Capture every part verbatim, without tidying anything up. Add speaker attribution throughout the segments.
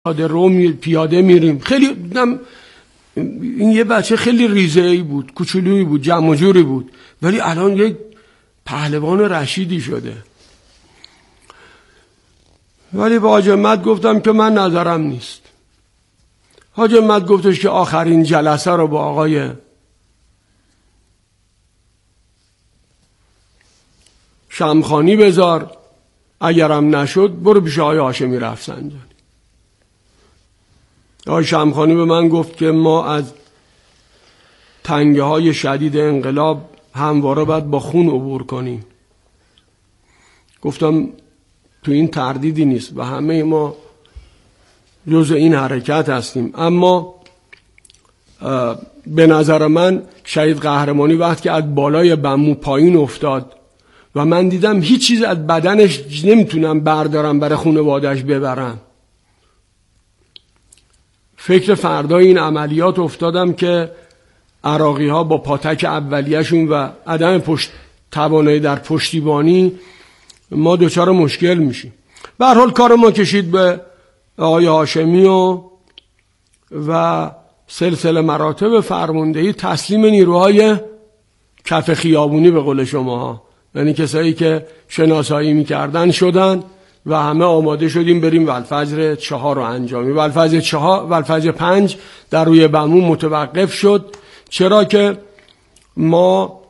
Speaker 1: پیاده رو می... پیاده میریم. خیلی دیدم این یه بچه خیلی ریزه‌ای بود، کوچولویی بود، جمع و جوری بود، ولی الان یک پهلوان رشیدی شده. ولی با حاج همت گفتم که من نظرم نیست. حاج همت گفتش که آخرین جلسه رو با آقای شمخانی بذار، اگرم نشد برو پیش آقای هاشمی رفسنجانی. آقای شمخانی به من گفت که ما از تنگه های شدید انقلاب همواره باید با خون عبور کنیم. گفتم تو این تردیدی نیست و همه ما جزء این حرکت هستیم، اما به نظر من شهید قهرمانی وقتی که از بالای بمو پایین افتاد و من دیدم هیچ چیز از بدنش نمیتونم بردارم برای خانواده‌اش ببرم، فکر فردای این عملیات افتادم که عراقی ها با پاتک اولیه‌شون و عدم پشت توانایی در پشتیبانی ما دوچار مشکل میشیم. به هر حال کار ما کشید به آقای هاشمی و و سلسله مراتب فرماندهی تسلیم نیروهای کف خیابونی به قول شما، یعنی کسایی که شناسایی میکردن شدن و همه آماده شدیم بریم والفجر چهار رو انجامیم. والفجر چهار والفجر پنج در روی بمون متوقف شد، چرا که ما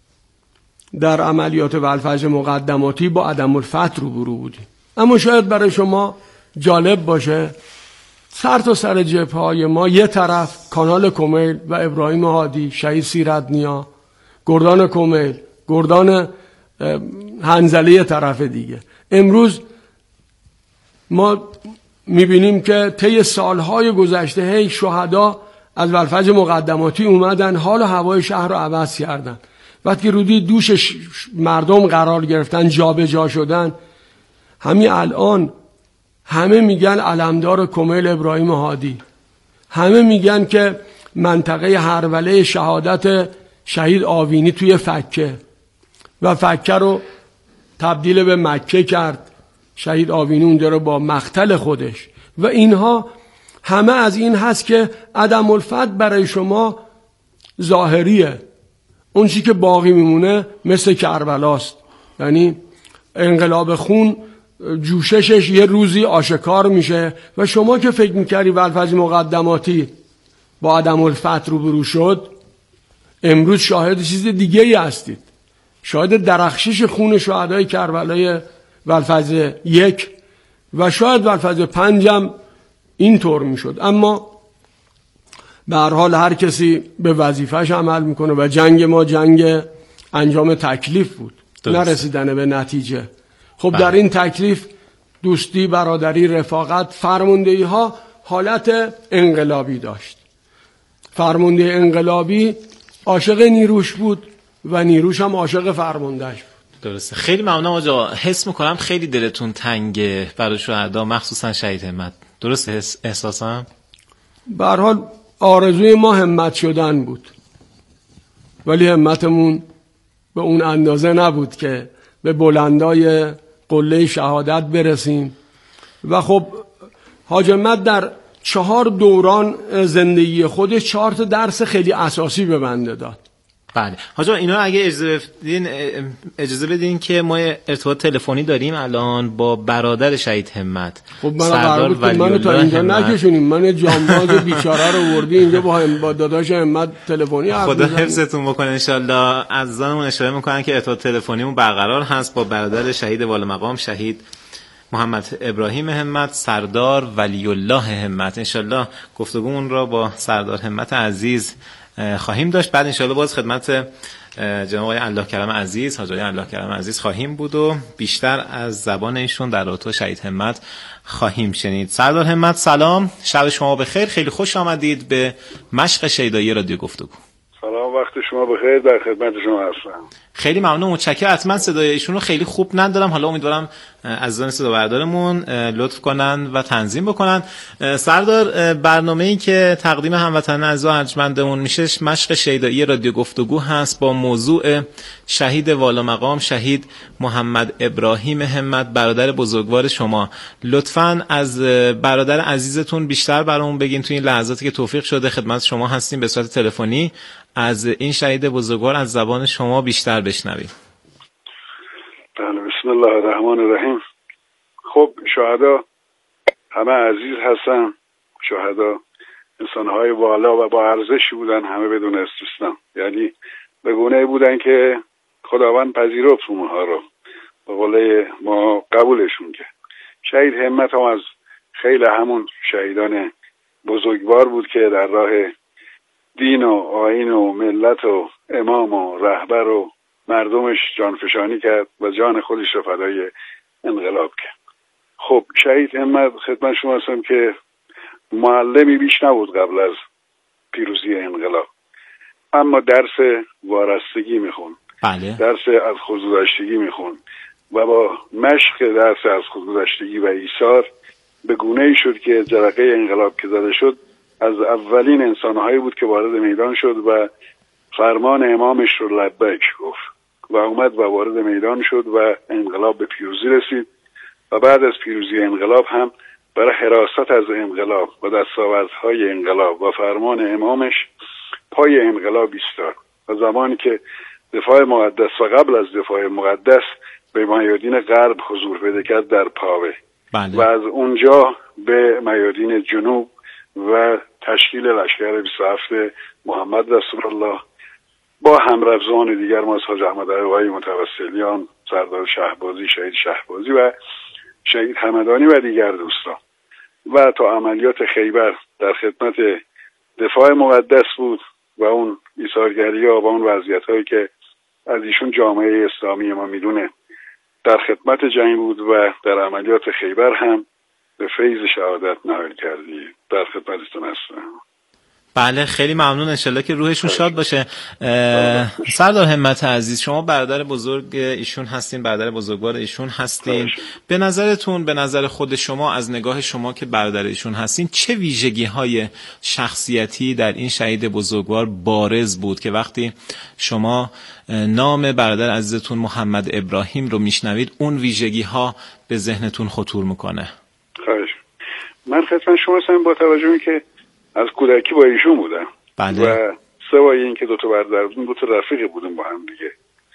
Speaker 1: در عملیات والفجر مقدماتی با عدم الفتح روبرو بودیم. اما شاید برای شما جالب باشه سر تا سر جبهه‌های ما یه طرف کانال کمیل و ابراهیم هادی شهید سیرت‌نیا، گردان کمیل، گردان حنظله طرف دیگه. امروز ما میبینیم که طی سالهای گذشته هی شهدا از والفجر مقدماتی اومدن، حال و هوای شهر رو عوض کردن. وقتی رودی دوش مردم قرار گرفتن، جا به جا شدن، همین الان همه میگن علمدار کمیل ابراهیم هادی، همه میگن که منطقه هروله شهادت شهید آوینی توی فکه و فکه رو تبدیل به مکه کرد. شهید آوینی اونجا رو با مقتل خودش و اینها همه از این هست که عدم الفتح برای شما ظاهریه، اون چی که باقی میمونه مثل کربلاست. یعنی انقلاب خون جوششش یه روزی آشکار میشه و شما که فکر میکردی والفجر مقدماتی با عدم الفتح روبرو شد، امروز شاهد چیز دیگه ای هستید، شاهد درخشش خون شهدای کربلای والفجر یک و شاید والفجر پنجم اینطور میشد. اما به هر حال هر کسی به وظیفه‌اش عمل میکنه و جنگ ما جنگ انجام تکلیف بود، نرسیدن به نتیجه. خب بله. در این تکلیف دوستی، برادری، رفاقت، فرماندهی ها حالت انقلابی داشت. فرمانده انقلابی عاشق نیروش بود و نیروش هم عاشق فرماندهش بود.
Speaker 2: درسته. خیلی ممنونم آقا. حس میکنم خیلی دلتون تنگه برای شهدا، مخصوصا شهید همت. درسته حس احساسم؟
Speaker 1: به هر حال آرزوی ما همت شدن بود، ولی همتمون به اون اندازه نبود که به بلندای قله شهادت برسیم. و خب حاج همت در چهار دوران زندگی خودش چهار تا درس خیلی اساسی به بنده داد.
Speaker 2: بله حاج آقا، اینا اگه اجازه بدین اجازه بدین که ما ارتباط تلفنی داریم الان با برادر شهید همت.
Speaker 1: خب من قرار بود که منو تا اینجا نکشونیم، من جانباز بیچاره رو وردی اینجا با هم با داداش همت تلفنی حرف
Speaker 2: خدا حفظتون بکنه ان شاء الله. عزیزانمون اشاره میکنن که ارتباط تلفنیمون برقرار هست با برادر شهید والامقام شهید محمد ابراهیم همت، سردار ولی الله همت. ان شاء الله گفتگومون را با سردار همت عزیز خواهیم داشت. بعد ان شاء الله باز خدمت جناب آقای الله کرم عزیز، حاج آقای الله کرم عزیز خواهیم بود و بیشتر از زبان ایشون در رابطه شهید همت خواهیم شنید. سردار همت سلام، شب شما بخیر، خیلی خوش آمدید به مشق شیدایی رادیو گفتگو.
Speaker 3: سلام، وقت شما بخیر، در خدمت شما هستم.
Speaker 2: خیلی ممنون، متشکرم. حتما صدای ایشون رو خیلی خوب ندارم، حالا امیدوارم عزیزان صدا بردارمون لطف کنن و تنظیم بکنن. سردار، برنامه‌ای که تقدیم هموطنان عزیز و ارجمندمون میشه مشق شیدایی رادیو گفتگو هست با موضوع شهید والامقام شهید محمد ابراهیم همت، برادر بزرگوار شما. لطفاً از برادر عزیزتون بیشتر برامون بگین تو این لحظاتی که توفیق شده خدمت شما هستیم به صورت تلفنی، از این شهید بزرگوار از زبان شما بیشتر بشنویم.
Speaker 3: بله، بسم الله الرحمن الرحیم. خب شهدا همه عزیز هستن، شهدا انسان‌های والا و با ارزشی بودن، همه بدون استثنا، یعنی به گونه‌ای بودن که خداوند پذیرفت اونها رو، به قول ما قبولشون کرد. شهید همت هم از خیلی همون شهیدان بزرگوار بود که در راه دین و آیین و ملت و امام و رهبر و مردمش جانفشانی کرد و جان خودش رو فدای انقلاب کرد. خب شهید همت خدمت شما هستم که معلمی بیش نبود قبل از پیروزی انقلاب، اما درس وارستگی میخون،
Speaker 2: بله.
Speaker 3: درس از خودگذشتگی میخون و با مشق درس از خودگذشتگی و ایثار به گونه‌ای شد که جرقه انقلاب که زده شد از اولین انسانهایی بود که وارد میدان شد و فرمان امامش رو لبیک گفت و اومد و وارد میدان شد و انقلاب به پیروزی رسید و بعد از پیروزی انقلاب هم برای حراست از انقلاب و دستاوردهای انقلاب و فرمان امامش پای انقلاب ایستاد و زمانی که دفاع مقدس و قبل از دفاع مقدس به میادین غرب حضور پیدا کرد در پاوه،
Speaker 2: بله.
Speaker 3: و از اونجا به میادین جنوب و تشکیل لشکر بیست و هفت محمد رسول الله با همرفزان دیگر ما از حاج احمد عقایی متوسلیان، سردار شهبازی، شهید شهبازی و شهید همدانی و دیگر دوستان و تا عملیات خیبر در خدمت دفاع مقدس بود و اون ایثارگری ها و اون وضعیت هایی که از ایشون جامعه اسلامی ما میدونه در خدمت جنگ بود و در عملیات خیبر هم به فیض شهادت نائل کردی. در خدمتتون هستم.
Speaker 2: بله، خیلی ممنون، انشالله که روحشون شاد باشه. سردار همت عزیز، شما برادر بزرگ ایشون هستین، برادر بزرگوار ایشون هستین. به نظرتون، به نظر خود شما، از نگاه شما که برادر ایشون هستین، چه ویژگی های شخصیتی در این شهید بزرگوار بارز بود که وقتی شما نام برادر عزیزتون محمد ابراهیم رو میشنوید اون ویژگی ها به ذهنتون خطور میکنه؟
Speaker 3: خواهش. من خدمت شما هستم با توجه به که از کودکی با ایشون بودم،
Speaker 2: بله.
Speaker 3: و سوای این که دو تا برادر بودیم، دو تا رفیق بودیم با هم دیگه.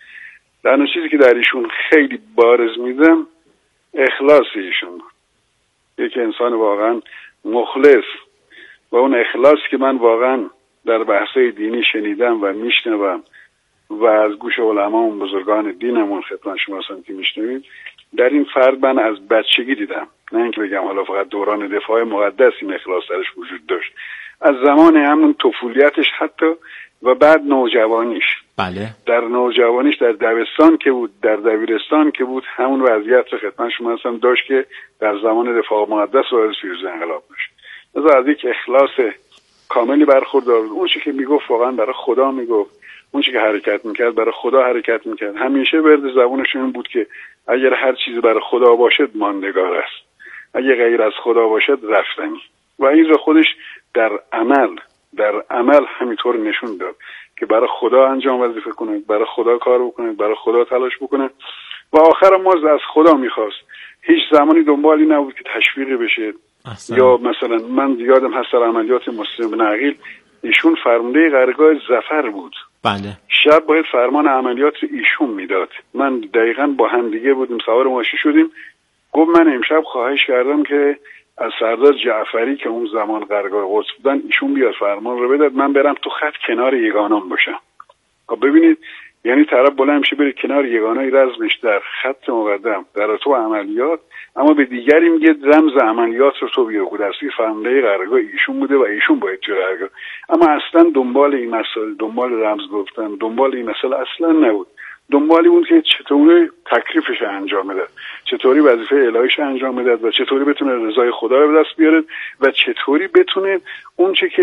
Speaker 3: در چیزی که در ایشون خیلی بارز میدم اخلاص ایشون بود. یک انسان واقعا مخلص و اون اخلاص که من واقعا در بحث‌های دینی شنیدم و میشنوم و از گوش علما و بزرگان دینمون خدمت شما هستم که میشنوید، در این فرد من از بچگی دیدم. نه اینکه بگم حالا فقط دوران دفاع مقدس این اخلاص درش وجود داشت، از زمان همون طفولیتش حتی و بعد نوجوانیش.
Speaker 2: بله. در
Speaker 3: نوجوانیش در دبستان که بود، در دبیرستان که بود، همون وضعیت رو خدمت شما هستم داشت که در زمان دفاع مقدس و از پیروزی انقلاب داشت. لذا از یک اخلاص کاملی برخوردار بود. اون چیزی که میگفت واقعا برای خدا میگفت، اون چیزی که حرکت میکرد برای خدا حرکت میکرد. همیشه ورد زبونش این بود که اگر هر چیزی برای خدا باشد ماندگار است، اگه غیر از خدا باشد رفتنی. و این رو خودش در عمل در عمل همینطور نشون داد که برای خدا انجام وظیفه کنه، برای خدا کار بکنه، برای خدا تلاش بکنه و آخر ما از خدا میخواست. هیچ زمانی دنبالی نبود که تشویقی بشه. احسن. یا مثلا من یادم هست در عملیات مسلم بن عقیل ایشون فرمانده قرارگاه ظفر بود.
Speaker 2: بله.
Speaker 3: شب باید فرمان عملیات رو ایشون میداد. من دقیقاً با هم دیگه بودیم، سوار ماشین شدیم، گفت من امشب خواهش کردم که از سردار جعفری که اون زمان قرارگاه قدس بودن ایشون بیاد فرمان رو بداد، من برم تو خط کنار یگانام باشم. خب ببینید، یعنی طرف بلند میشه بره کنار یگانای رزمش در خط مقدم در تو عملیات، اما به دیگری میگه رمز عملیات رو تو بیار. درستی فرمانده قرارگاه ایشون بوده و ایشون باید تو قرارگاه، اما اصلا دنبال این مسائل، دنبال رمز گفتن، دنبال این مسائل اصلا نبود. دنبالی بود که چطوری تکلیفش انجام بده، چطوری وظیفه الهیش انجام بده و چطوری بتونه رضای خدا رو به دست بیاره و چطوری بتونه اون چه که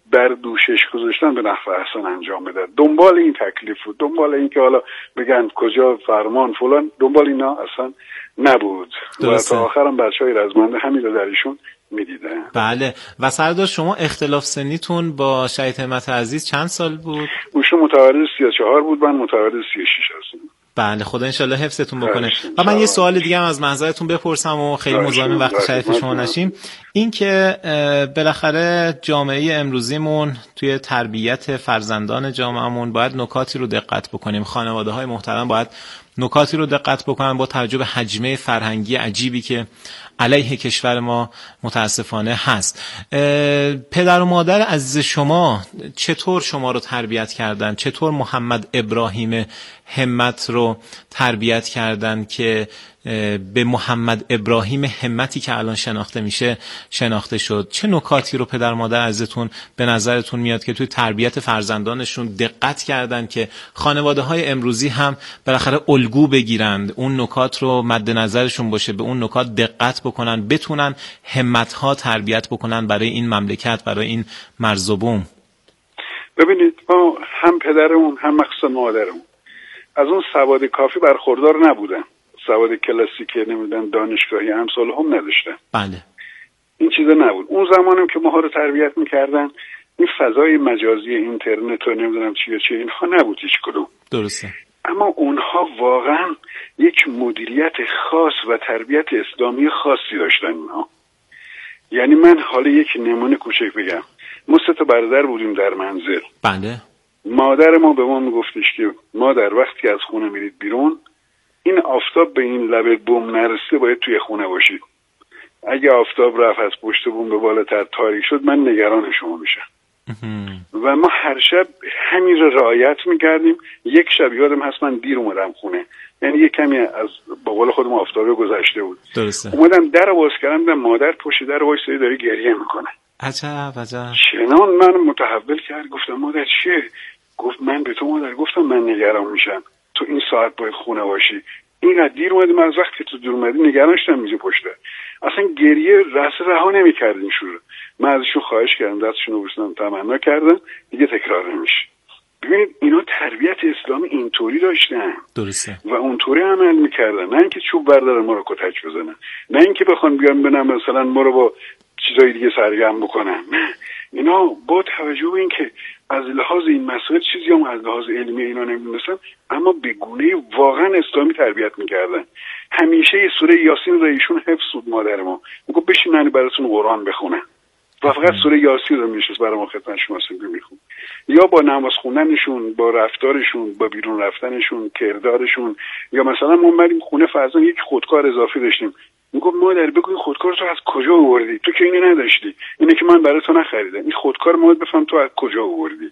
Speaker 3: بر دوشش گذاشتن به نحو احسن انجام بده. دنبال این تکلیف بود، دنبال این که حالا بگن کجا فرمان فلان، دنبال اینا اصلا نبود. درسته. و تا آخرم بچهای رزمنده همین رو در ایشون میدیدن.
Speaker 2: بله. و سردار شما اختلاف سنیتون با شهید همت عزیز چند سال بود؟
Speaker 3: ایشون متولد سی و چهار بود، من متولد سی و شش هستم.
Speaker 2: بله، خدا انشالله حفظتون بکنه. و من یه سوال دیگه هم از محضرتون بپرسم و خیلی مزاحم وقت شریف شما نشیم. این که بالاخره جامعه امروزیمون توی تربیت فرزندان جامعهمون باید نکاتی رو دقت بکنیم، خانواده‌های محترم باید نکاتی رو دقت بکنن با توجه به حجمه فرهنگی عجیبی که علیه کشور ما متاسفانه هست. پدر و مادر عزیز شما چطور شما رو تربیت کردن؟ چطور محمد ابراهیم همت رو تربیت کردن که به محمد ابراهیم همتی که الان شناخته میشه شناخته شد؟ چه نکاتی رو پدر و مادر عزیزتون به نظرتون میاد که توی تربیت فرزندانشون دقت کردن که خانواده‌های امروزی هم بالاخره الگو بگیرند، اون نکات رو مد نظرشون باشه، به اون نکات دقت بکنن، بتونن همت‌ها تربیت بکنن برای این مملکت، برای این مرز و بوم؟
Speaker 3: ببینید، ما هم پدرمون هم مخصوصا مادرمون از اون سواد کافی برخوردار نبودن. سواد کلاسیک نمیدونم دانشگاهی امثال هم نداشتن.
Speaker 2: بله.
Speaker 3: این چیزا نبود. اون زمانم که ماها رو تربیت میکردن این فضای مجازی اینترنت و نمیدونم چی و چی اینها نبود هیچ کدوم.
Speaker 2: درسته.
Speaker 3: اما اونها واقعا یک مدیریت خاص و تربیت اسلامی خاصی داشتن اونها. یعنی من حالا یک نمونه کوچک بگم. ما سه تا برادر بودیم در منزل.
Speaker 2: بله.
Speaker 3: مادر ما به ما میگفتش که مادر وقتی از خونه میرید بیرون این آفتاب به این لبه بوم نرسه باید توی خونه باشید. اگه آفتاب رفت از پشت بوم به بالاتر تاریک شد من نگران شما میشم. و ما هر شب همین رو رعایت میکردیم. یک شب یادم هست من دیر اومدم خونه، یعنی یک کمی از با قول خودم آفتابه گذشته بود.
Speaker 2: درسته.
Speaker 3: اومدم در باز کردم دیدم مادر پشت در وایساده داره گریه میکنه.
Speaker 2: عجب عجب.
Speaker 3: چنان من متحول کرد. گفتم مادر چیه؟ گفت من به تو مادر گفتم من نگران میشم، تو این ساعت باید خونه باشی. اینقدر دیر اومدیم، از وقتی تو دور اومدی نگران شدم میگه پشته. اصلا گریه رأس رها نمی‌کردین شروع. من ازشون خواهش کردم دستشون رو بوسیدم، تمنا کردم دیگه تکرار نمیشه. ببینید اینا تربیت اسلامی اینطوری داشتن.
Speaker 2: درسته.
Speaker 3: و اونطوری عمل میکردن، نه اینکه چوب بردارن ما رو کتک بزنن، نه اینکه بخوان بیان بنم مثلا ما رو با چیزای دیگه سرگرم بکنن. نه، اینا با توجه به اینکه از لحاظ این مسائل چیزی هم از لحاظ علمی اینا نمیدونستن، اما به گونه واقعا اسلامی تربیت میکردن. همیشه یه سوره یاسین رو ایشون حفظ بود. مادر ما میگه بشین نانی براتون قرآن بخونه و فقط سوره یاسین رو میشست برای ما خدمت شما میخون. یا با نماز خوندنشون، با رفتارشون، با بیرون رفتنشون، کردارشون. یا مثلا ما اومدیم خونه فرضاً یک خودکار اضافی داشتیم، میگم مادر بگو این خودکار تو از کجا آوردی؟ تو که اینو نداشتی، اینه که من برای تو نخریدم، این خودکار ما بفهم تو از کجا آوردی.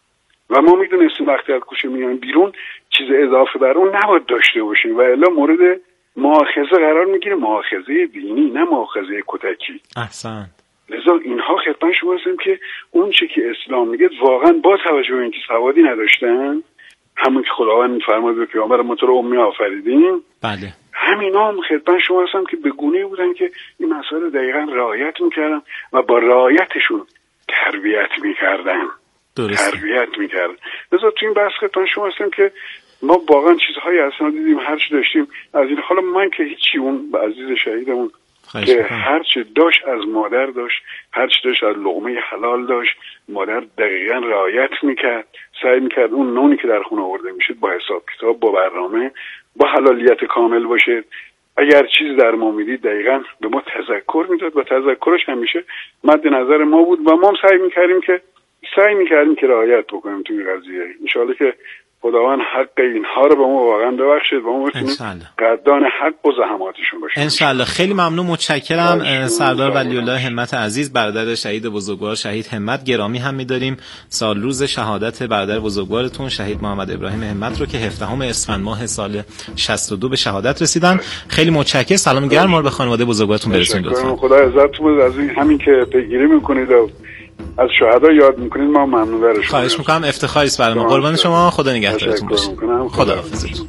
Speaker 3: و ما میدونستیم وقتی از کوچه میایم بیرون چیز اضافه بر اون نباید داشته باشیم و الا مورد مؤاخذه قرار میگیره، مؤاخذه دینی نه مؤاخذه کتکی.
Speaker 2: احسن.
Speaker 3: لذا اینها خدمت شما هستیم که اون چه که اسلام میگه واقعا با توجه به اینکه سوادی نداشتن، همون که خداوند میفرماد به پیامبر ما تو رو امی آفریدیم،
Speaker 2: بله،
Speaker 3: همینا هم خدمت شما هستم که به گونه‌ای بودن که این مسائل دقیقاً رعایت میکردن و با رعایتشون تربیت میکردن.
Speaker 2: درسته.
Speaker 3: تربیت میکردن. لذا تو این بحث خدمت شما هستم که ما واقعا چیزهای اصلا دیدیم، هر چی داشتیم از این. حالا من که هیچی، اون عزیز شهیدمون که هر چی داشت از مادر داشت، هر چی داشت از لقمه حلال داشت. مادر دقیقاً رعایت میکرد، سعی میکرد اون نونی که در خونه آورده میشه با حساب کتاب، با برنامه، با حلالیت کامل باشه. اگر چیز در ما میدید دقیقاً به ما تذکر میداد و تذکرش همیشه مد نظر ما بود و ما هم سعی میکردیم که سعی میکردیم که رعایت بکنیم توی قضیه. ان شاءالله که خداوند حق اینها رو به ما واقعا ببخشید و ما بتونیم قدردان حق و زحماتشون باشیم
Speaker 2: ان شاء الله. خیلی ممنون، متشکرم سردار ولی الله همت عزیز، برادر شهید بزرگوار شهید همت. گرامی هم می‌داریم سال روز شهادت برادر بزرگوارتون شهید محمد ابراهیم همت رو که هفدهم اسفند ماه سال شصت و دو به شهادت رسیدن. خیلی متشکرم. سلام گرم رو به خانواده بزرگوارتون برسونید لطفا.
Speaker 3: خدا عزتتون از همین که پیگیری می‌کنید و از شهدا یاد میکنید ما ممنون برشون.
Speaker 2: خواهش میکنم، افتخاری است برای ما. قربان شما، خدا نگهدارتون باشه. خدا حافظتون.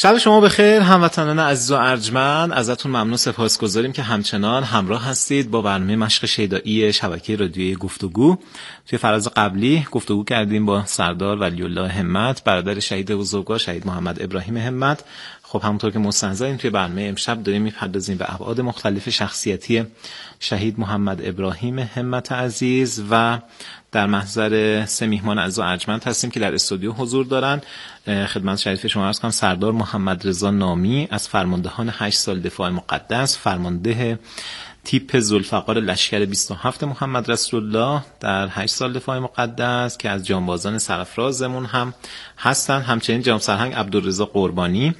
Speaker 2: شب شما بخیر هموطنان عزیز و ارجمند. ازتون ممنون سپاسگزاریم که همچنان همراه هستید با برنامه مشق شیدایی شبکه رادیویی گفتگو. توی فراز قبلی گفتگو کردیم با سردار ولی‌الله همت، برادر شهید بزرگوار شهید محمد ابراهیم همت. خب همونطور که مستحضرین توی برنامه امشب داریم میپردازیم به ابعاد مختلف شخصیتی شهید محمد ابراهیم همت عزیز و در محضر سه میهمان عزیز و ارجمند هستیم که در استودیو حضور دارن. خدمت شریف شما عرض کنم سردار محمد رضا نامی از فرماندهان هشت سال دفاع مقدس، فرمانده تیپ ذوالفقار لشکر بیست و هفت محمد رسول الله در هشت سال دفاع مقدس که از جانبازان سرفرازمون هم هستن. همچنین جناب سرهنگ عبدالرضا قربانی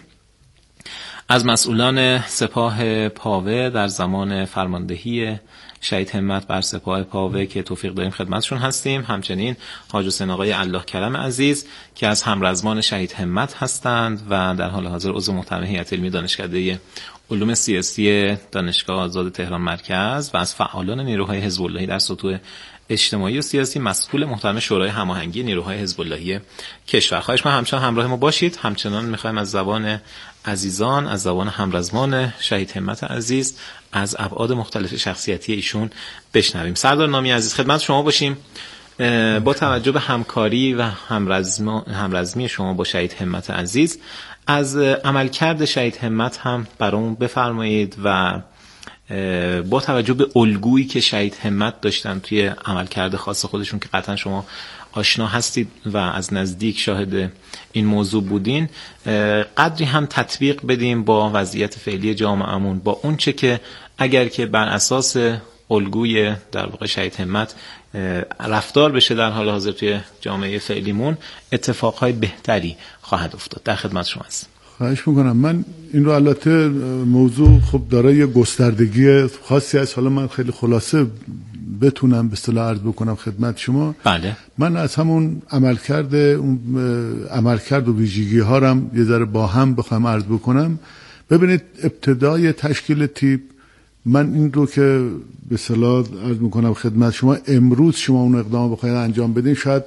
Speaker 2: از مسئولان سپاه پاوه در زمان فرماندهی شهید همت بر سپاه پاوه که توفیق داریم خدمتشون هستیم. همچنین حاج حسین آقای الله کرم عزیز که از همرزمان شهید همت هستند و در حال حاضر عضو محترم هیئت علمی دانشکده علوم سیاسی دانشگاه آزاد تهران مرکز و از فعالان نیروهای حزب اللهی در سطوح اجتماعی و سیاسی، مسئول محترم شورای هماهنگی نیروهای حزب اللهی کشور. خواهش من همچنان همراه ما باشید. همچنان می‌خوایم از زبان عزیزان، از زبان همرزمان شهید همت عزیز، از ابعاد مختلف شخصیتی ایشون بشنویم. سردار نامی عزیز خدمت شما باشیم. با توجه به همکاری و همرزمی شما با شهید همت عزیز، از عملکرد شهید همت هم برامون بفرمایید و با توجه به الگویی که شهید همت داشتن توی عملکرد خاص خودشون که قطعا شما آشنا هستید و از نزدیک شاهد این موضوع بودین، قدری هم تطبیق بدیم با وضعیت فعلی جامعهمون، با اون چه که اگر که بر اساس الگوی در واقع شهید همت رفتار بشه در حال حاضر توی جامعه فعلیمون اتفاقهای بهتری خواهد افتاد. در خدمت شما هستم.
Speaker 4: خواهش میکنم. من این رو البته موضوع خب داره یه گستردگی خاصی است، حالا من خیلی خلاصه بتونم به اصطلاح عرض بکنم خدمت شما.
Speaker 2: بله.
Speaker 4: من از همون عملکرد اون عملکرد و ویژگی ها رو یه ذره با هم بخوام عرض بکنم. ببینید ابتدای تشکیل تیپ، من این رو که به اصطلاح عرض میکنم خدمت شما، امروز شما اون اقدام بخواید انجام بدین شاید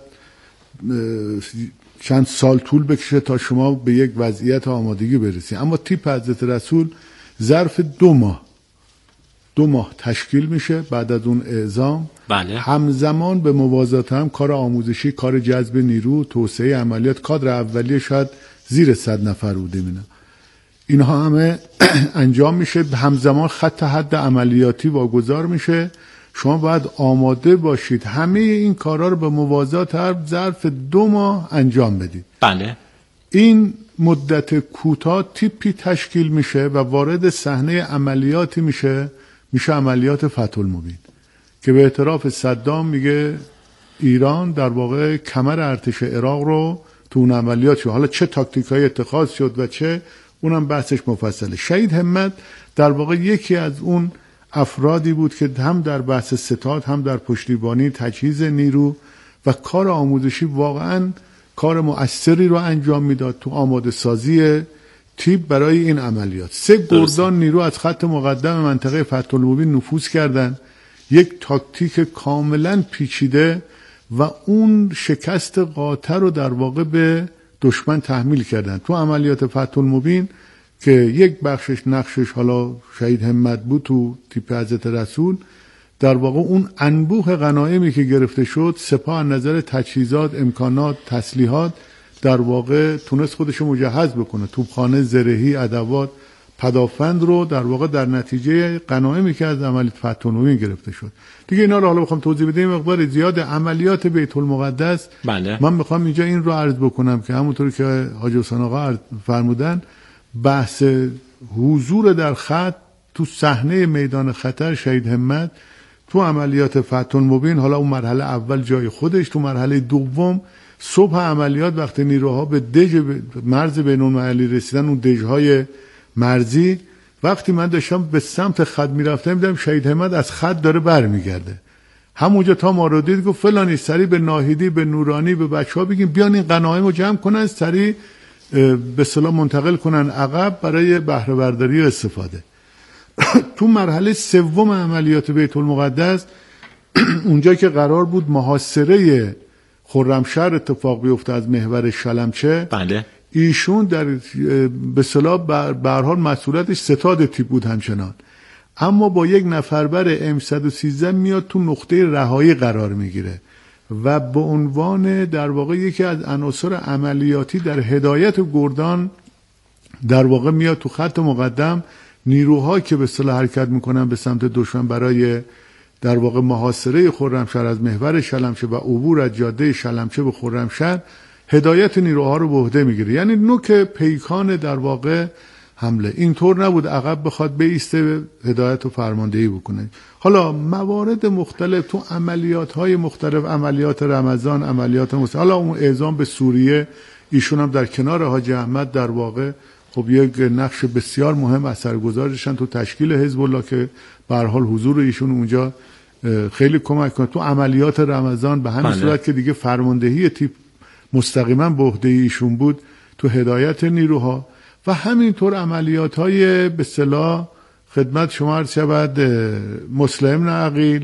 Speaker 4: چند سال طول بکشه تا شما به یک وضعیت آمادگی برسید. اما تیپ حضرت رسول ظرف دو ماه دو ماه تشکیل میشه بعد از اون اعزام.
Speaker 2: بله.
Speaker 4: همزمان به موازات هم کار آموزشی، کار جذب نیرو، توسعه عملیات، کادر اولیه شاید زیر صد نفر بوده اینا. اینها همه انجام میشه. همزمان خط حد عملیاتی واگذار میشه. شما باید آماده باشید همه این کارا رو به موازات هر ظرف دو ماه انجام بدید.
Speaker 2: بله.
Speaker 4: این مدت کوتاه تیپی تشکیل میشه و وارد صحنه عملیاتی میشه، میشه عملیات فتح المبین که به اعتراف صدام میگه ایران در واقع کمر ارتش عراق رو تو اون عملیات شد. حالا چه تاکتیکایی اتخاذ شد و چه، اونم بحثش مفصله. شهید همت در واقع یکی از اون افرادی بود که هم در بحث ستاد، هم در پشتیبانی تجهیز نیرو و کار آموزشی واقعا کار مؤثری رو انجام میداد تو آماده سازی تیپ برای این عملیات. سه گردان نیرو از خط مقدم منطقه فتح المبین نفوذ کردن، یک تاکتیک کاملا پیچیده و اون شکست قاطع رو در واقع به دشمن تحمیل کردن. تو عملیات فتح المبین که یک بخشش نقشش حالا شهید همت بود تو تیپ حضرت رسول، در واقع اون انبوه غنایمی که گرفته شد سپاه از نظر تجهیزات، امکانات، تسلیحات در واقع تونست خودشو مجهز بکنه. توپخانه، زرهی، ادوات، پدافند رو در واقع در نتیجه غنایمی که از عملیات فتح المبین گرفته شد. دیگه اینا رو حالا بخوام توضیح بدم مقدار زیاد. عملیات بیت المقدس،
Speaker 2: بله.
Speaker 4: من میخوام اینجا این رو عرض بکنم که همونطور که حاج حسین آقا فرمودن، بحث حضور در خط تو صحنه میدان خطر شهید همت تو عملیات فتح المبین، حالا اون مرحله اول جای خودش، تو مرحله دوم صبح عملیات وقتی نیروها به دژ مرز بین‌المللی رسیدن، اون دژهای مرزی، وقتی من داشتم به سمت خط میرفتم دیدم شهید همت از خط داره برمیگرده. همونجا تا ما رو دید گفت فلانی سریع به ناهیدی، به نورانی، به بچه‌ها بگیم بیان این غنایم رو جمع کنن، سریع به اصطلاح منتقل کنن عقب برای بهره برداری و استفاده. تو مرحله سوم عملیات بیت المقدس اونجا که قرار بود محاصره خرمشهر اتفاق بیفته از محور شلمچه،
Speaker 2: بله.
Speaker 4: ایشون در به اصطلاح به هر حال مسئولیتش ستاد تیپ بود همچنان، اما با یک نفربر ام صد و سیزده میاد تو نقطه رهایی قرار میگیره و به عنوان در واقع یکی از عناصر عملیاتی در هدایت گردان در واقع میاد تو خط مقدم. نیروها که به اصطلاح حرکت میکنن به سمت دشمن برای در واقع محاصره خرمشهر از محور شلمچه و عبور از جاده شلمچه به خرمشهر هدایت نیروها رو به عهده میگیره، یعنی نوک پیکان در واقع حمله. اینطور نبود عقب بخواد بیسته هدایت و فرماندهی بکنه. حالا موارد مختلف تو عملیات های مختلف، عملیات رمضان، عملیات مختلف، حالا اون اعزام به سوریه، ایشون هم در کنار حاج احمد در واقع خب یک نقش بسیار مهم اثرگذار داشتن تو تشکیل حزب الله که به هر حال حضور ایشون اونجا خیلی کمک کنه تو عملیات رمضان. به همین صورت که دیگه فرماندهی تیپ مستقیما به عهده ایشون بود تو هدایت نیروها و همینطور عملیات های به اصطلاح خدمت شما عرض شود مسلم عقیل،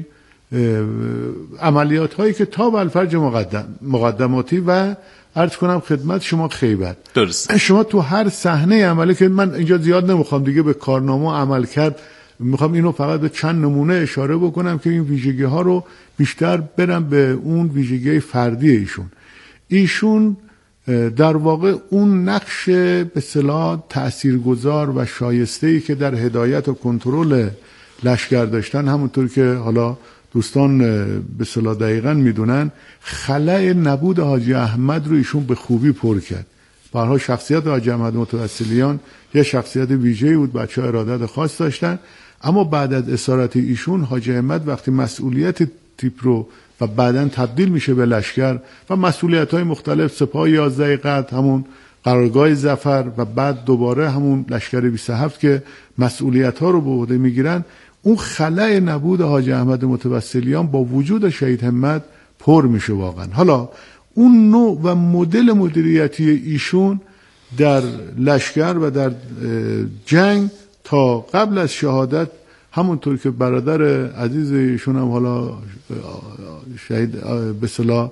Speaker 4: عملیات هایی که تا بالفرج مقدم مقدماتی و عرض کنم خدمت شما خیبر. درست. شما تو هر صحنه عملی که من اینجا زیاد نمیخوام دیگه به کارنامه عمل کرد، میخوام اینو فقط به چند نمونه اشاره بکنم که این ویژگی ها رو بیشتر برم به اون ویژگی فردی ایشون. ایشون در واقع اون نقش به اصطلاح تاثیرگذار و شایسته‌ای که در هدایت و کنترل لشکر داشتن، همونطور که حالا دوستان به اصطلاح دقیقاً میدونن، خلأ نبود حاجی احمد رو ایشون به خوبی پر کرد. به هر حال شخصیت حاجی احمد متوسلیان یه شخصیت ویژه‌ای بود، بچه‌ها ارادت خاص داشتن، اما بعد از اسارت ایشون حاجی احمد وقتی مسئولیت تیپ رو و بعداً تبدیل میشه به لشکر و مسئولیت‌های مختلف، سپاه یازده قد، همون قرارگاه ظفر و بعد دوباره همون لشکر بیست و هفت که مسئولیت‌ها رو به عهده میگیرن، اون خلأ نبود حاجی احمد متوسلیان با وجود شهید همت پر میشه واقعا. حالا اون نوع و مدل مدیریتی ایشون در لشکر و در جنگ تا قبل از شهادت، همونطور که برادر عزیز ایشون هم حالا شهید به اصطلاح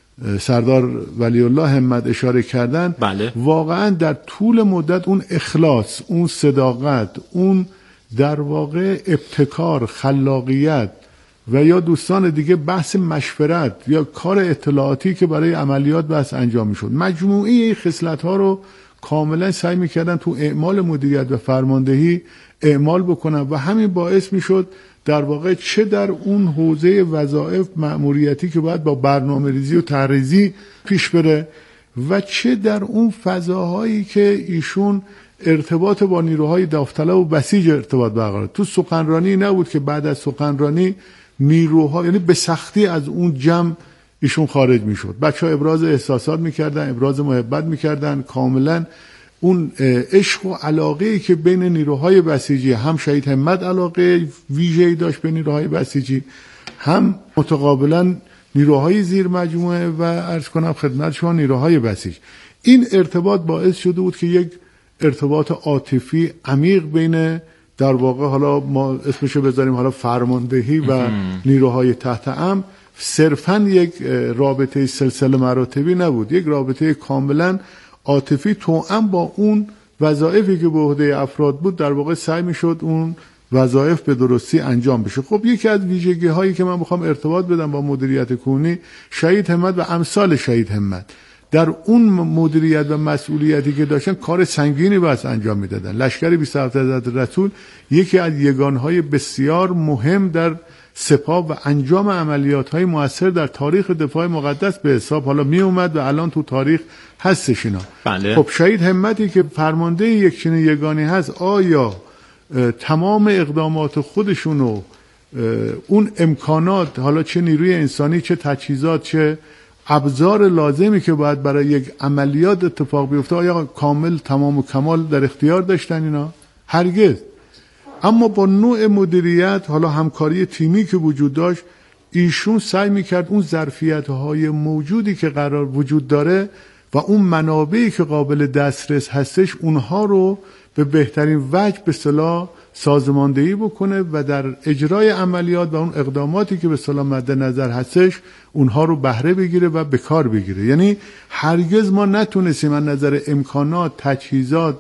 Speaker 4: سردار ولی الله همت اشاره کردن، بله. واقعا در طول مدت اون اخلاص، اون صداقت، اون در واقع ابتکار، خلاقیت و یا دوستان دیگه بحث مشورت یا کار اطلاعاتی که برای عملیات بحث انجام میشد، مجموعه این خصلت‌ها رو کاملا سعی میکردن تو اعمال مدیریت و فرماندهی اعمال بکنن و همین باعث میشد در واقع چه در اون حوزه وظایف مأموریتی که باید با برنامه ریزی و طرح‌ریزی پیش بره و چه در اون فضاهایی که ایشون ارتباط با نیروهای داوطلب و بسیج ارتباط برقرار. تو سخنرانی نبود که بعد از سخنرانی نیروها یعنی به سختی از اون جمع ایشون خارج میشد. بچه‌ها ابراز احساسات میکردن، ابراز محبت میکردن، کاملا اون عشق و علاقه‌ای که بین نیروهای بسیجی، هم شهید همت علاقه ویژه‌ای داشت به نیروهای بسیجی، هم متقابلا نیروهای زیر مجموعه و عرض کنم خدمت شما نیروهای بسیج. این ارتباط باعث شده بود که یک ارتباط عاطفی عمیق بین در واقع حالا ما اسمشو بذاریم حالا فرماندهی و نیروهای تحت امر صرفاً یک رابطه سلسله مراتبی نبود، یک رابطه کاملاً عاطفی توأم با اون وظایفی که به عهده افراد بود در واقع سعی میشد اون وظایف به درستی انجام بشه. خب یکی از ویژگی هایی که من میخوام ارتباط بدم با مدیریت کنونی شهید همت و امثال شهید همت در اون مدیریت و مسئولیتی که داشتن کار سنگینی بس انجام میدادن. لشکر بیست و هفت حضرت رسول یکی از یگانهای بسیار مهم در سپاه و انجام عملیات‌های موثر در تاریخ دفاع مقدس به حساب حالا می اومد و الان تو تاریخ هستش اینا. بله. خب شهید همتی که فرمانده یک چنین یگانی هست، آیا تمام اقدامات خودشون و اون امکانات، حالا چه نیروی انسانی، چه تجهیزات، چه ابزار لازمی که باید برای یک عملیات اتفاق بیفته، آیا کامل تمام و کمال در اختیار داشتن اینا؟ هرگز. اما با نوع مدیریت، حالا همکاری تیمی که وجود داشت، ایشون سعی میکرد اون ظرفیت‌های موجودی که قرار وجود داره و اون منابعی که قابل دسترس هستش اونها رو به بهترین وجه به اصطلاح سازماندهی بکنه و در اجرای عملیات و اون اقداماتی که به اصطلاح مد نظر هستش اونها رو بهره بگیره و به کار بگیره. یعنی هرگز ما نتونستیم از نظر امکانات، تجهیزات،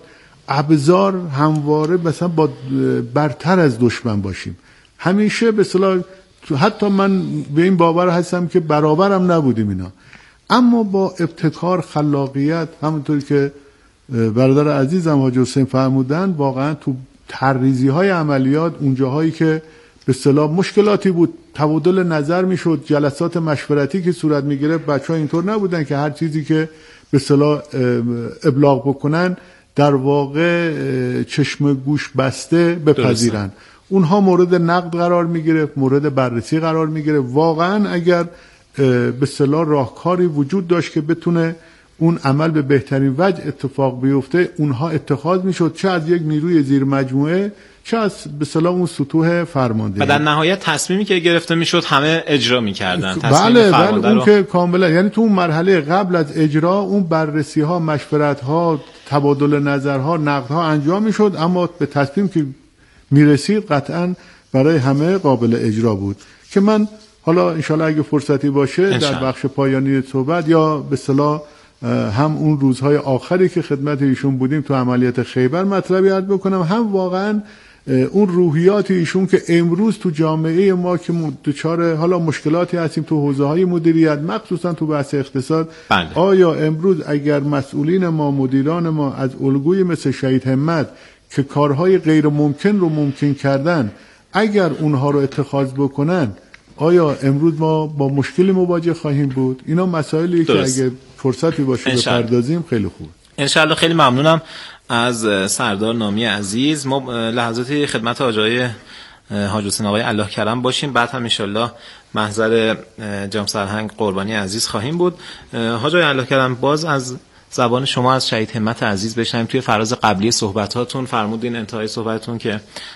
Speaker 4: ابزار همواره مثلا با برتر از دشمن باشیم. همیشه به اصطلاح حتی من به این باور هستم که برابرم نبودیم اینا، اما با ابتکار، خلاقیت، همونطور که برادر عزیزم حاج حسین فرمودن، واقعا تو تحریزی های عملیات اونجاهایی که به اصطلاح مشکلاتی بود، تبادل نظر میشد، جلسات مشورتی که صورت میگرفت، بچه‌ها اینطور نبودن که هر چیزی که به اصطلاح ابلاغ بکنن در واقع چشم گوش بسته بپذیرن. درسته. اونها مورد نقد قرار میگرفت، مورد بررسی قرار میگرفت. واقعا اگر به اصطلاح راهکاری وجود داشت که بتونه اون عمل به بهترین وجه اتفاق بیفته، اونها اتخاذ میشد، چه از یک نیروی زیر مجموعه، چه از به اصطلاح اون سطوح فرماندهی.
Speaker 2: و در نهایت تصمیمی که گرفته میشد همه اجرا میکردن.
Speaker 4: بله بله، اون رو... که کاملا، یعنی تو اون مرحله قبل از اجرا اون بررسی ها، مشورت ها، تبادل نظرها، نقد ها انجام میشد، اما به تصمیم که میرسید قطعا برای همه قابل اجرا بود. که من حالا انشالله اگه فرصتی باشه انشالله. در بخش پایانی صحبت یا به اصطلاح هم اون روزهای آخری که خدمت ایشون بودیم تو عملیات خیبر مطلبی عرض بکنم، هم واقعا اون روحیات ایشون که امروز تو جامعه ما که دچار حالا مشکلاتی هستیم تو حوزه‌های مدیریت، مخصوصا تو بحث اقتصاد، بله. آیا امروز اگر مسئولین ما، مدیران ما از الگوی مثل شهید همت که کارهای غیر ممکن رو ممکن کردن، اگر اونها رو اتخاذ بکنن، آیا امروز ما با مشکلی مواجه خواهیم بود؟ اینا مسائلی که اگه فرصتی باشه بپردازیم خیلی خوب.
Speaker 2: انشالله. خیلی ممنونم از سردار نامی عزیز. ما لحظاتی خدمت آقای حاج حسین آقای الله کرم باشیم، بعد هم انشالله محضر جناب سرهنگ قربانی عزیز خواهیم بود. حاج آقای الله کرم، باز از زبان شما از شهید همت عزیز بشنویم. توی فراز قبلی صحبتاتون فرمودین، انتهای صحبتتون، که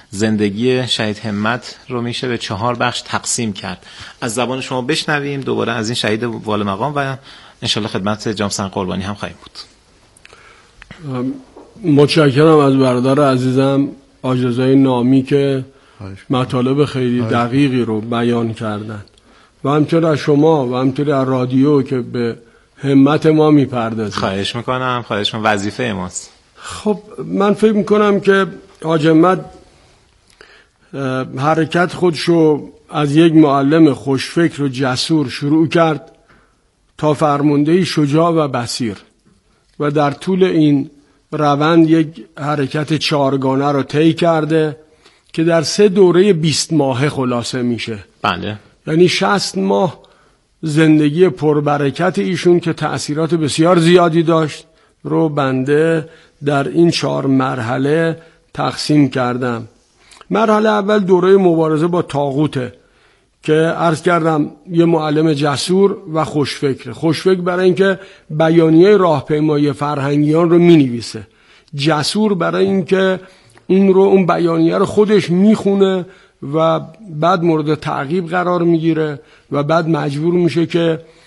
Speaker 2: زندگی شهید همت رو میشه به چهار بخش تقسیم کرد. از زبان شما بشنویم دوباره از این شهید والا مقام و انشالله خدمت جناب سرهنگ قربانی هم خواهیم بود.
Speaker 1: متشکرم از برادر عزیزم آجزای نامی که مطالب خیلی دقیقی رو بیان کردن و همچنین از شما و همچنین از رادیو که به همت ما میپردازید.
Speaker 2: خواهش میکنم، خواهش میکنم، وظیفه ماست.
Speaker 1: خب من فکر میکنم که حاج همت حرکت خودشو از یک معلم خوشفکر و جسور شروع کرد تا فرماندهی شجاع و بصیر و در طول این روند یک حرکت چهارگانه رو طی کرده که در سه دوره بیست ماهه خلاصه میشه.
Speaker 2: بله.
Speaker 1: یعنی شصت ماه زندگی پربرکت ایشون که تأثیرات بسیار زیادی داشت رو بنده در این چهار مرحله تقسیم کردم. مرحله اول دوره مبارزه با طاغوته که عرض کردم یه معلم جسور و خوشفکر. خوشفکر برای اینکه بیانیه راهپیمایی فرهنگیان رو مینویسه، جسور برای اینکه اون رو اون بیانیه رو خودش میخونه و بعد مورد تعقیب قرار میگیره و بعد مجبور میشه که